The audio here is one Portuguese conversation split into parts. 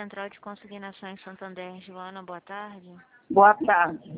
Central de Consignações Santander, Joana, boa tarde. Boa tarde.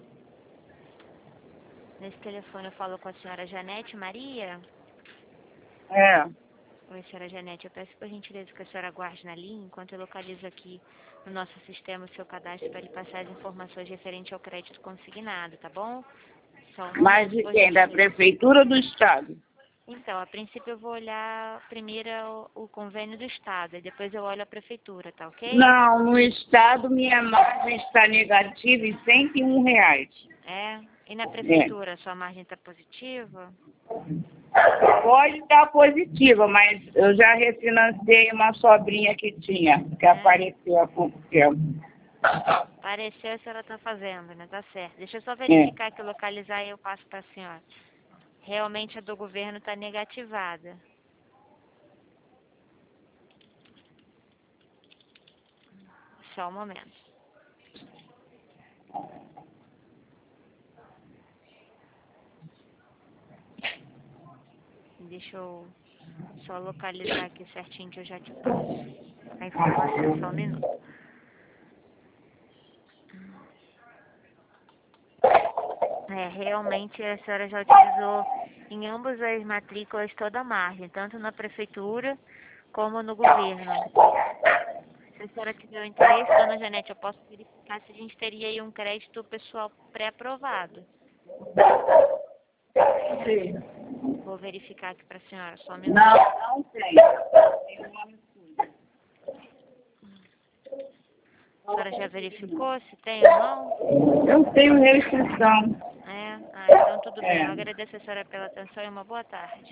Nesse telefone eu falo com a senhora Janete Maria. É. Oi, senhora Janete, eu peço por gentileza que a senhora aguarde na linha enquanto eu localizo aqui no nosso sistema o seu cadastro para lhe passar as informações referentes ao crédito consignado, tá bom? Só um Mas momento, de por quem? Da gentileza. Prefeitura ou do Estado? Então, a princípio eu vou olhar primeiro o convênio do Estado, e depois eu olho a Prefeitura, tá ok? Não, no Estado minha margem está negativa em R$ 101. É? E na É. Prefeitura, sua margem está positiva? Pode estar positiva, mas eu já refinancei uma sobrinha que tinha, que apareceu há pouco tempo. Pareceu a senhora está fazendo, né? Tá certo. Deixa eu só É. verificar aqui, localizar e eu passo para a senhora. Realmente a do governo está negativada. Só um momento. Deixa eu só localizar aqui certinho que eu já te passo a informação. Só um minuto. Realmente a senhora já utilizou em ambas as matrículas toda a margem, tanto na prefeitura como no governo. Se a senhora tiver o interesse, dona Janete, eu posso verificar se a gente teria aí um crédito pessoal pré-aprovado. Sim. Vou verificar aqui para a senhora, só um minuto. Não tem. Tem uma mistura. A senhora já verificou se tem ou não? Eu tenho restrição. Então tudo bem. É. Eu agradeço a senhora pela atenção e uma boa tarde.